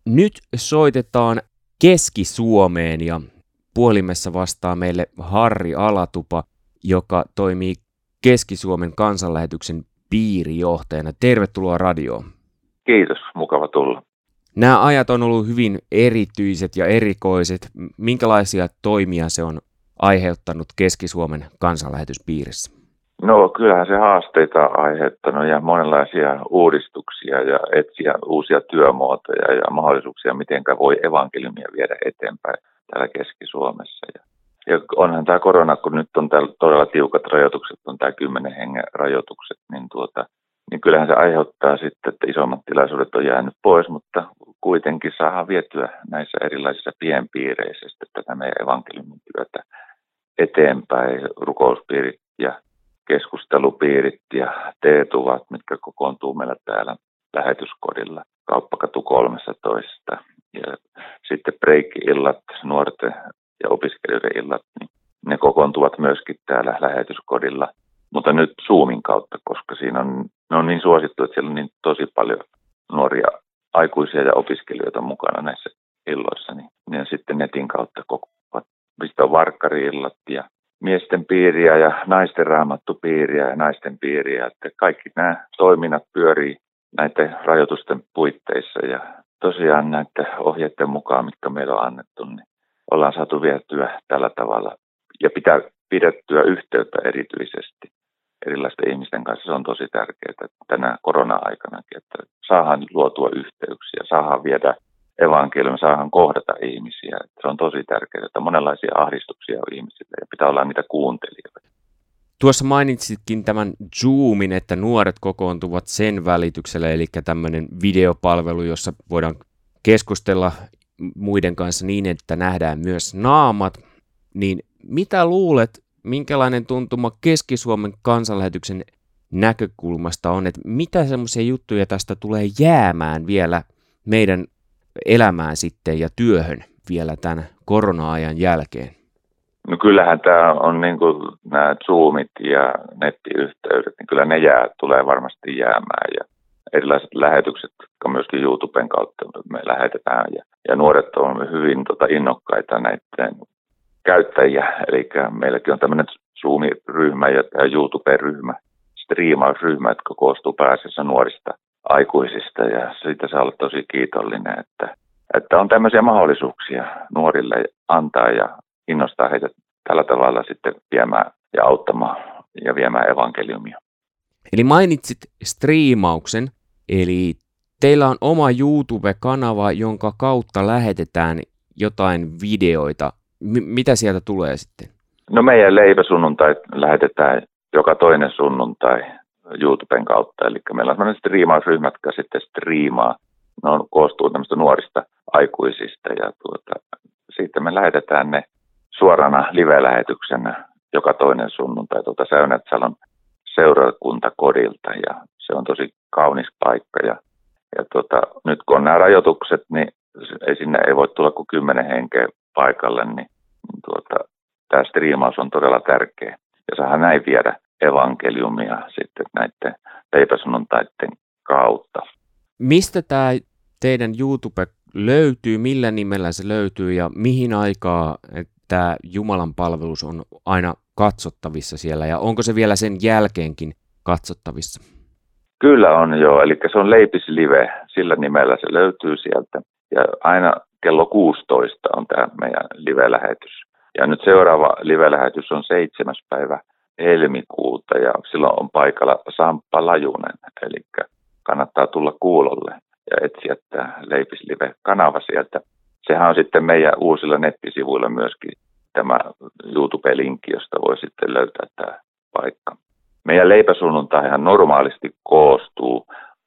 Nyt soitetaan Keski-Suomeen ja puhelimessa vastaa meille Harri Alatupa, joka toimii Keski-Suomen kansanlähetyksen piirijohtajana. Tervetuloa radioon. Kiitos, mukava tulla. Nämä ajat on ollut hyvin erityiset ja erikoiset. Minkälaisia toimia se on aiheuttanut Keski-Suomen kansanlähetyspiirissä? No kyllähän se haasteita on aiheuttanut ja monenlaisia uudistuksia ja etsiä uusia työmuotoja ja mahdollisuuksia, miten voi evankeliumia viedä eteenpäin täällä Keski-Suomessa. Ja onhan tämä korona, kun nyt on täällä todella tiukat rajoitukset, on tämä 10 hengen rajoitukset, niin kyllähän se aiheuttaa sitten, että isommat tilaisuudet on jäänyt pois, mutta kuitenkin saadaan vietyä näissä erilaisissa pienpiireissä tätä meidän evankeliumin työtä eteenpäin, rukouspiirit ja keskustelupiirit ja teetuvat, mitkä kokoontuu meillä täällä lähetyskodilla Kauppakatu 13. Ja sitten break-illat, nuorten ja opiskelijoiden illat, niin ne kokoontuvat myöskin täällä lähetyskodilla. Mutta nyt Zoomin kautta, koska ne on niin suosittu, että siellä on niin tosi paljon nuoria aikuisia ja opiskelijoita mukana näissä illoissa, niin ne sitten netin kautta kokoavat. Mistä on varkkari-illat ja miesten piiriä ja naisten raamattupiiriä ja naisten piiriä. Että kaikki nämä toiminnat pyörii näiden rajoitusten puitteissa ja tosiaan näiden ohjeiden mukaan, mitkä meillä on annettu, niin ollaan saatu vietyä tällä tavalla ja pidettyä yhteyttä erityisesti erilaisten ihmisten kanssa. Se on tosi tärkeää tänä korona-aikanakin, että saadaan luotua yhteyksiä, saadaan viedä evankeliumia, saadaan kohdata ihmisiä. Se on tosi tärkeää, että monenlaisia ahdistuksia on ihmisillä ja pitää olla niitä kuuntelijoita. Tuossa mainitsitkin tämän Zoomin, että nuoret kokoontuvat sen välityksellä, eli tämmöinen videopalvelu, jossa voidaan keskustella muiden kanssa niin, että nähdään myös naamat. Niin mitä luulet, minkälainen tuntuma Keski-Suomen kansanlähetyksen näkökulmasta on, että mitä semmoisia juttuja tästä tulee jäämään vielä meidän elämään sitten ja työhön vielä tämän korona-ajan jälkeen? No kyllähän tämä on niin kuin nämä Zoomit ja nettiyhteydet, niin kyllä ne tulee varmasti jäämään ja erilaiset lähetykset, jotka myöskin YouTuben kautta me lähetetään ja nuoret on hyvin innokkaita näiden käyttäjiä, eli meilläkin on tämmöinen Zoom-ryhmä ja YouTube-ryhmä, striimausryhmä, jotka koostuu pääasiassa nuorista aikuisista ja siitä saa olla tosi kiitollinen, että on tämmöisiä mahdollisuuksia nuorille antaa ja innostaa heitä tällä tavalla sitten viemään ja auttamaan ja viemään evankeliumia. Eli mainitsit striimauksen, eli teillä on oma YouTube-kanava, jonka kautta lähetetään jotain videoita. Mitä sieltä tulee sitten? No meidän leipäsunnuntai lähetetään joka toinen sunnuntai YouTuben kautta. Eli meillä on sellainen striimausryhmä, jotka sitten striimaa. Ne koostuu tämmöistä nuorista aikuisista ja siitä me lähetetään ne suorana live-lähetyksenä joka toinen sunnuntai Säynätsalon seurakuntakodilta ja se on tosi kaunis paikka. Ja nyt kun on nämä rajoitukset, niin sinne ei voi tulla kuin 10 henkeä paikalle, niin tämä striimaus on todella tärkeä. Ja saadaan näin viedä evankeliumia sitten näiden leipäsunnuntaiden kautta. Mistä tämä teidän YouTube löytyy, millä nimellä se löytyy ja mihin aikaa tämä Jumalan palvelus on aina katsottavissa siellä ja onko se vielä sen jälkeenkin katsottavissa? Kyllä on joo, eli se on Leipis Live, sillä nimellä se löytyy sieltä ja aina kello 16 on tämä meidän live-lähetys. Ja nyt seuraava live-lähetys on 7. päivä helmikuuta ja silloin on paikalla Samppa Lajunen, eli kannattaa tulla kuulolle ja etsiä tämä Leipis Live-kanava sieltä. Sehän on sitten meidän uusilla nettisivuilla myöskin tämä YouTube-linkki, josta voi sitten löytää tämä paikka. Meidän leipäsunnuntaihan normaalisti koostuu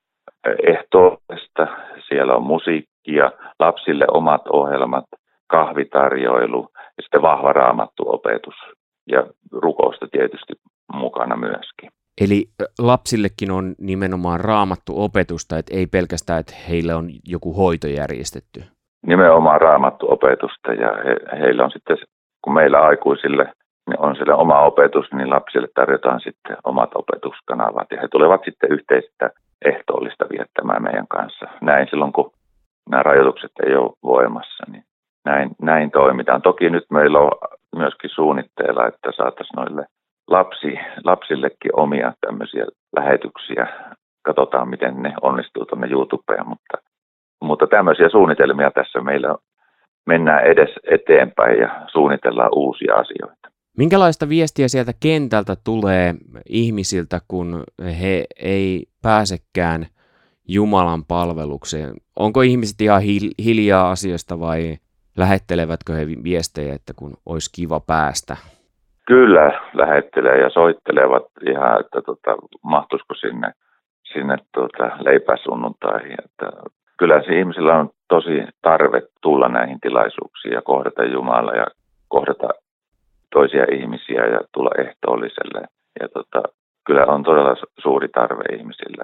ehtoollisesta, siellä on musiikkia, lapsille omat ohjelmat, kahvitarjoilu ja sitten vahva raamattuopetus ja rukousta tietysti mukana myöskin. Eli lapsillekin on nimenomaan raamattuopetusta, että ei pelkästään, että heillä on joku hoito järjestetty. Nimenomaan raamattuopetusta ja heillä on sitten, kun meillä aikuisille niin on siellä oma opetus, niin lapsille tarjotaan sitten omat opetuskanavat ja he tulevat sitten yhteistä ehtoollista viettämään meidän kanssa. Näin silloin, kun nämä rajoitukset ei ole voimassa, niin näin toimitaan. Toki nyt meillä on myöskin suunnitteilla, että saataisiin noille lapsillekin omia tämmöisiä lähetyksiä. Katsotaan, miten ne onnistuu tuonne YouTubeen, mutta tämmöisiä suunnitelmia tässä meillä mennään edes eteenpäin ja suunnitellaan uusia asioita. Minkälaista viestiä sieltä kentältä tulee ihmisiltä, kun he ei pääsekään Jumalan palvelukseen? Onko ihmiset ihan hiljaa asioista vai lähettelevätkö he viestejä, että kun olisi kiva päästä? Kyllä lähettelee ja soittelevat ihan, että mahtuisiko sinne leipäsunnuntaihin. Että kyllä se ihmisillä on tosi tarve tulla näihin tilaisuuksiin ja kohdata Jumalaa ja kohdata toisia ihmisiä ja tulla ehtoolliselle. Ja kyllä on todella suuri tarve ihmisillä.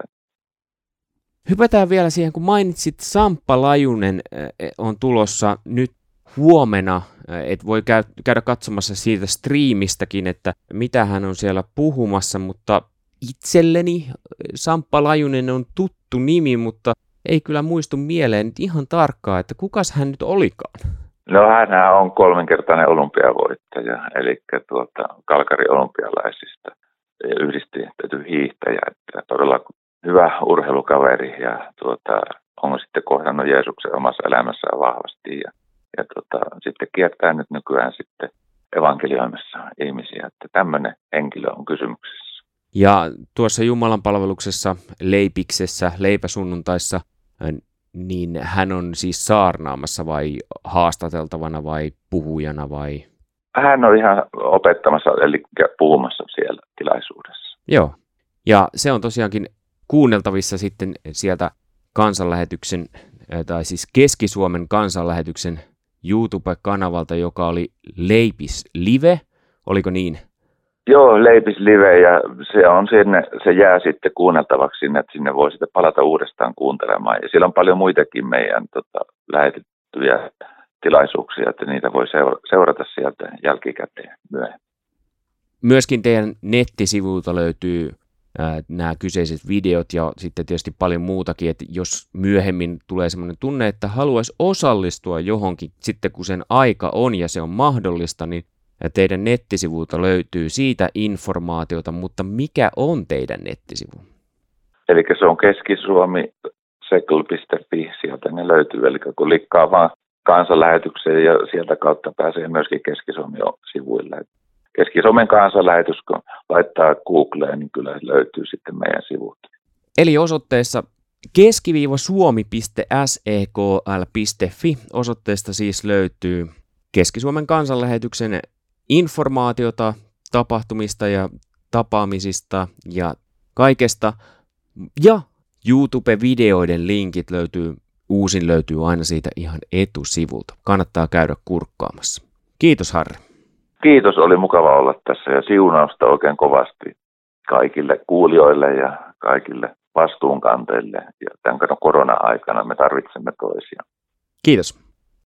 Hypätään vielä siihen, kun mainitsit Samppa Lajunen on tulossa nyt huomenna, että voi käydä katsomassa siitä striimistäkin, että mitä hän on siellä puhumassa, mutta itselleni Samppa Lajunen on tuttu nimi, mutta ei kyllä muistu mieleen nyt ihan tarkkaan, että kukas hän nyt olikaan? No hän on 3-kertainen olympiavoittaja, eli Kalkarin olympialaisista yhdistetty hiihtäjä, että todella hyvä urheilukaveri ja on sitten kohdannut Jeesuksen omassa elämässään vahvasti ja sitten kiertää nyt nykyään sitten evankelioimassa ihmisiä, että tämmöinen henkilö on kysymyksessä. Ja tuossa Jumalan palveluksessa Leipiksessä, leipäsunnuntaissa, niin hän on siis saarnaamassa vai haastateltavana vai puhujana vai? Hän on ihan opettamassa, eli puhumassa siellä tilaisuudessa. Joo, ja se on tosiaankin kuunneltavissa sitten sieltä kansanlähetyksen, tai siis Keski-Suomen kansanlähetyksen YouTube-kanavalta, joka oli Leipis Live, oliko niin? Joo, Leipis Live, ja se jää sitten kuunneltavaksi sinne, että sinne voi sitten palata uudestaan kuuntelemaan. Ja siellä on paljon muitakin meidän lähetettyjä tilaisuuksia, että niitä voi seurata sieltä jälkikäteen myöhemmin. Myöskin teidän nettisivuilta löytyy nämä kyseiset videot ja sitten tietysti paljon muutakin, että jos myöhemmin tulee semmoinen tunne, että haluaisi osallistua johonkin sitten kun sen aika on ja se on mahdollista, niin teidän nettisivuilta löytyy siitä informaatiota, mutta mikä on teidän nettisivu? Eli se on keskisuomi.sekl.fi, sieltä ne löytyy, eli kun likkaa vaan kansanlähetykseen ja sieltä kautta pääsee myöskin Keski-Suomi-sivuille. Keski-Suomen kansanlähetys, kun laittaa Googleen, niin kyllä löytyy sitten meidän sivut. Eli osoitteessa keski-suomi.sekl.fi osoitteesta siis löytyy Keski-Suomen kansanlähetyksen informaatiota tapahtumista ja tapaamisista ja kaikesta. Ja YouTube-videoiden linkit uusin löytyy aina siitä ihan etusivulta. Kannattaa käydä kurkkaamassa. Kiitos Harri. Kiitos, oli mukava olla tässä ja siunausta oikein kovasti kaikille kuulijoille ja kaikille vastuunkantajille. Ja tämän korona-aikana me tarvitsemme toisia. Kiitos.